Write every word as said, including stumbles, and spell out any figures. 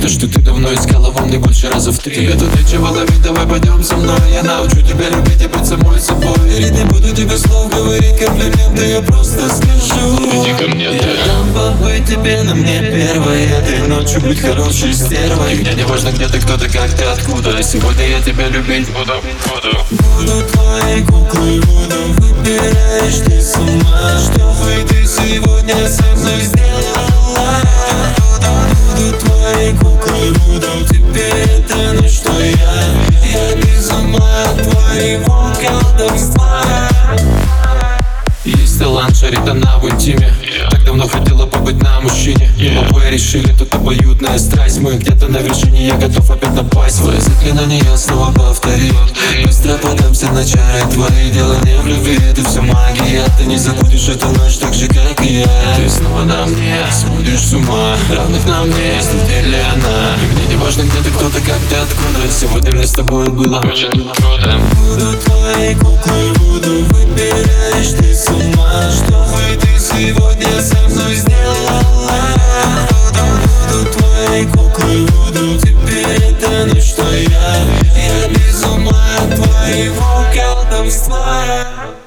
То, что ты давно искала во мне больше раза в три. Тебе тут нечего ловить, давай пойдем со мной. Я научу тебя любить и быть самой собой. Ведь не буду тебе слов говорить, комплименты я просто скажу. Иди ко мне, я ты. дам побыть тебе, на мне первая. Ты ночью быть хорошей стервой. И мне не важно, где ты, кто ты, как ты, откуда. Сегодня я тебя любить буду, буду. Буду твоей куклой, буду. Выбираешь ты сама, чтобы ты сегодня со мной сделала. Буду твоей куклой, буду. Теперь это ночь, что я. Я без ума от твоего колдовства. Есть талант, шарит она в интиме. Так давно хотела побыть на мужчине. Обои решили, тут обоюдная страсть. Мы где-то на вершине, я готов опять напасть. Свои заклинания я снова повторю. Быстро подамся на чары твои. Дело не в любви, это все магия. Ты не забудешь эту ночь так же, как и я. Ты снова на мне, сводишь с ума. Равных нам нет, где ли она? И мне не важно, где ты, кто ты, как ты, откуда. Сегодня мне с тобой было очень круто. Буду твоей куклой, буду. Выбираешь ты с ума, чтобы ты сегодня со мной сделала. Буду твоей куклой, буду. Теперь это ночь, что я. Я без ума от твоего колдовства.